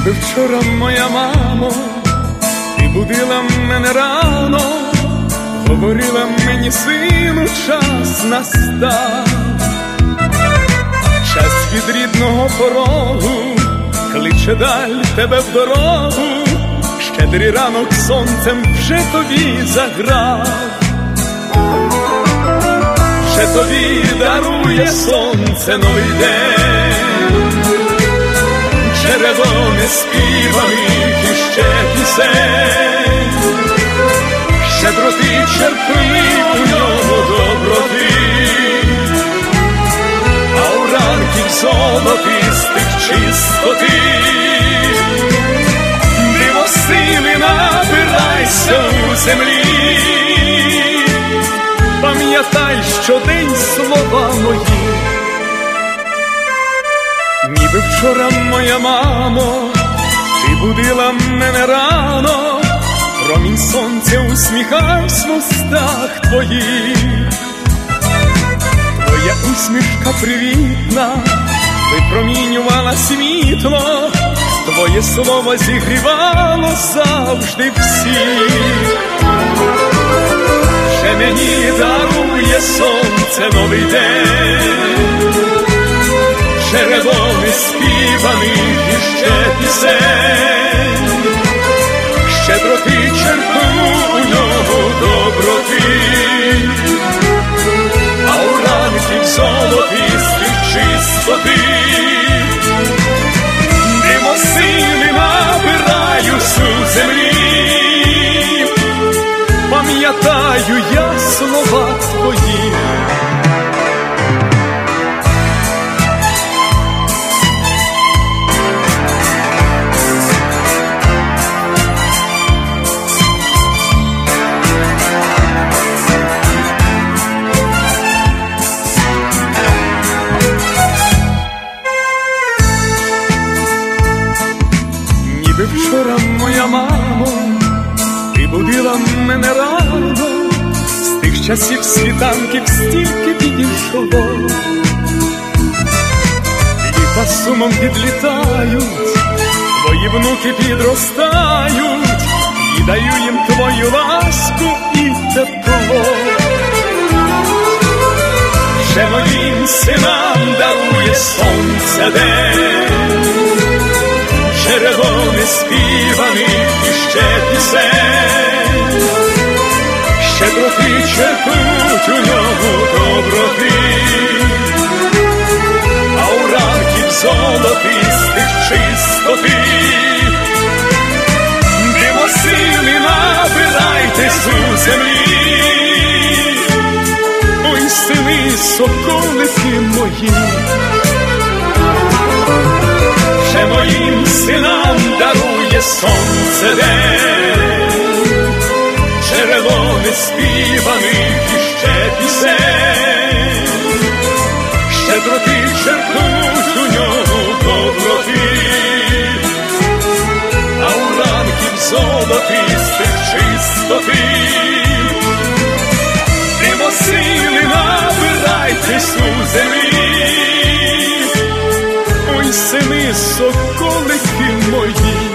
Ніби вчора, моя мамо, ти будила мене рано, говорила мені, сину, час настав. Час від рідного порогу кличе даль тебе в дорогу, щедрий ранок сонцем вже тобі заграв. Вже тобі дарує сонце новий день, чередо неспіваних іще пісень. Щедроти черпни у нього доброти, а у ранків золотистих чистоти. Диво сили набирайся у землі, пам'ятай щодень слова мої. Ніби вчора, моя мамо, ти будила мене рано, промінь сонця усміхався в устах твоїх. Твоя усмішка привітна випромінювала світло, твоє слово зігрівало завжди всіх. Ще мені дарує сонце новий день, чередо неспіваних іще пісень. Щедроти черпну у нього доброти, а у ранків золотистих чистоти. Диво сили набираюсь у землі, пам'ятаю я слова твої. Ніби вчора, моя мамо, ти будила мене рано, з тих часів світанків стільки підійшло. Літа сумом підлітають, твої внуки підростають, і даю їм твою ласку і тепло. Вже моїм синам дарує сонце день, чередо неспіваних іще пісень. Щедроти черпнуть у нього доброти, а у ранків золотистих чистоти. Диво сили набирайтесь у землі, ой, сини, соколики мої. Ще моїм синам дарує сонце день, чередо неспіваних іще пісень. Щедроти черпнуть у нього доброти, а у ранків золотистих чистоти. Диво сили набирайтесь у землі, ой, сини, соколики мої.